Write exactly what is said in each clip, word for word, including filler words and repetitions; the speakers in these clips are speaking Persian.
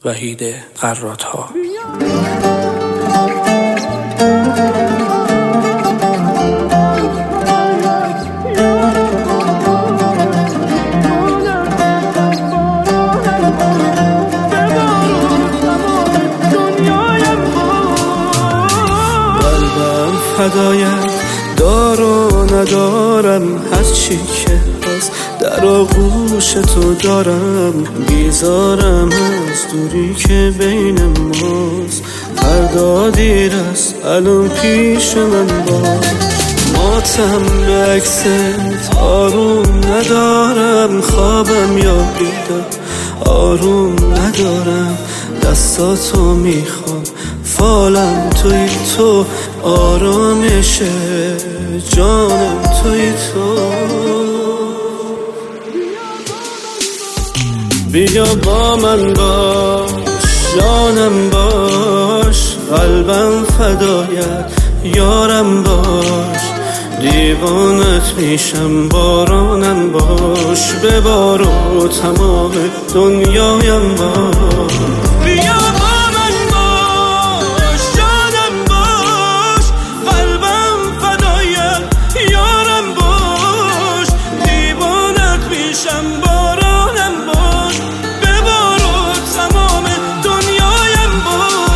وحید قرات‌ها. فدایت دار و ندارم، هرچی که هست در آغوش تو دارم. بیزارم از دوری که بین ماست، فردا دیر است الان پیش من باش. ماتم به عکست آروم ندارم، خوابم یا بیدار آروم ندارم. دستاتو میخوام، فالم توی تو، آرامش جانم توی تو. بیا با من باش، جانم باش، قلبم فدایت یارم باش. دیوانت میشم بارانم باش، ببار و تمام دنیایم باش. بیا با من باش، جانم باش، قلبم فدایت یارم باش. دیوانت میشم بارانم باش، ببار و تمام دنیایم باش.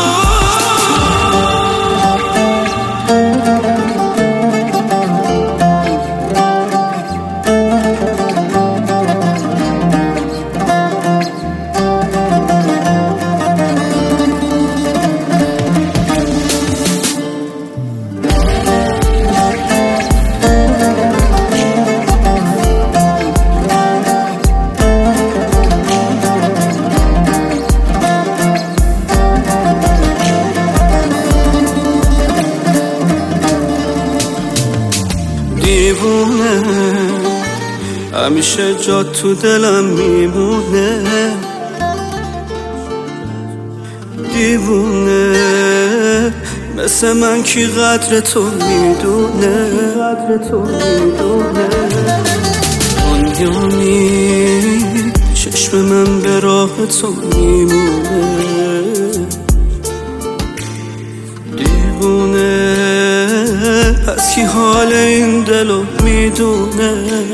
دیوونه همیشه جا تو دلم میمونه. دیوونه مثل من کی قدر تو میدونه، قدر تو میدونه. دنیا می چشم من به راه تو میمونه. دیوونه پس کی حال این دلو میدونه.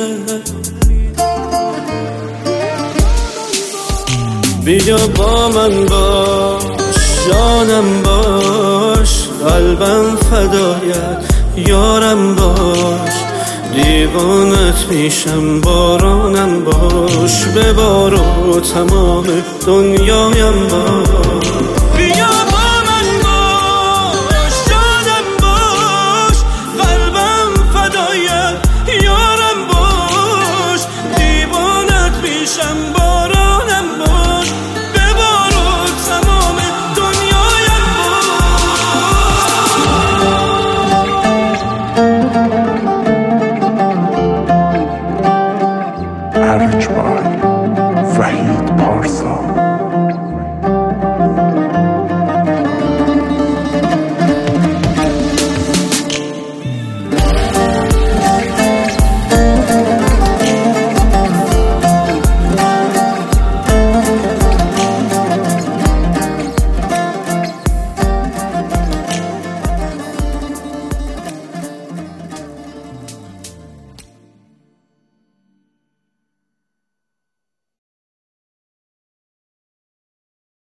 بیا با من باش، جانم باش، قلبم فدایت یارم باش. دیوانت میشم بارانم باش، ببار و تمام دنیایم باش.